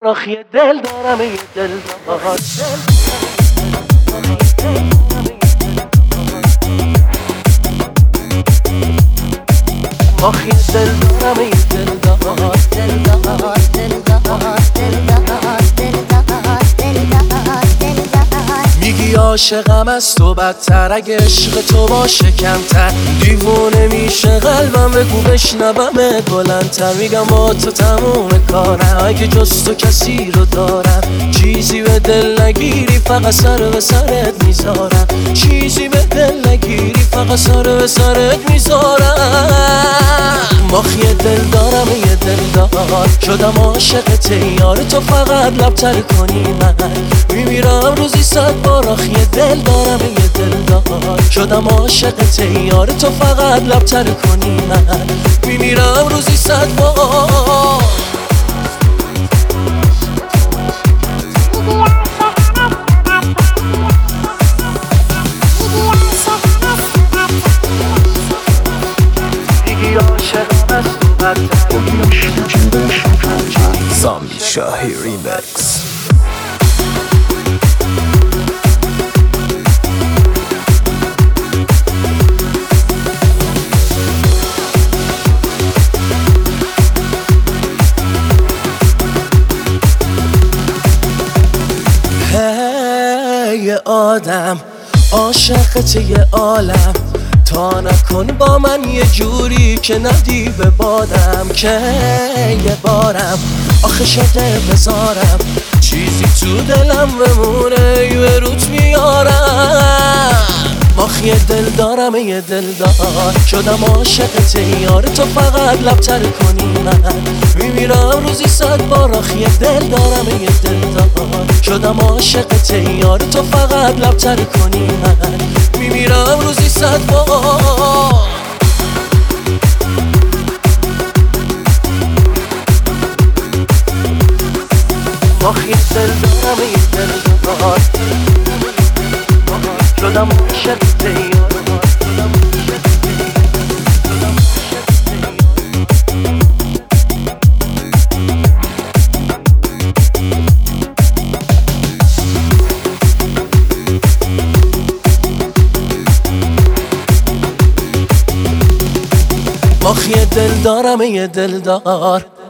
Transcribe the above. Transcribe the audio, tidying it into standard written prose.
راخی دل دارم یه دل دار راخی دل دارم یه دل دار میگی عاشقم از تو بدتر، اگه عشق تو باشه کمتر دیوونه میشه قلبم، بگو بشنومت بلندتر. میگم با تو تموم کارم، اگه جز تو کسی رو دارم چیزی به دل نگیری فقط سر به سرت میذارم، چیزی به دل نگیری فقط سر به سرت میذارم. ماخی دل دارم یه دل دار، شدم عاشقت یار تو فقط لبتر کنی من میمیرم روزی 100 بار. آخی دل دارم یه دل دار، شدم عاشقت یار تو فقط لبتر کنی من میمیرم روزی 100 بار. Zombie Shahi Remix. Hey یه آدم عاشقت یه عالم، تا نکن با من یه جوری که ندی به بادم، که یه بارم آخه شده بذارم چیزی تو دلم بمونه یه روت میارم. ماخی دل دارم یه دل دار، شدم عاشقت یار تو فقط لبتر کنی من میمیرم روزی 100 بار. آخی دل دارم یه دل دار، شدم عاشقت یار تو فقط لبتر کنی من میمیرم روزی 100 بار. ماخی دل دارم یه دل دار، شدم عاشقت یار ماخی دل دارم یه دل دار.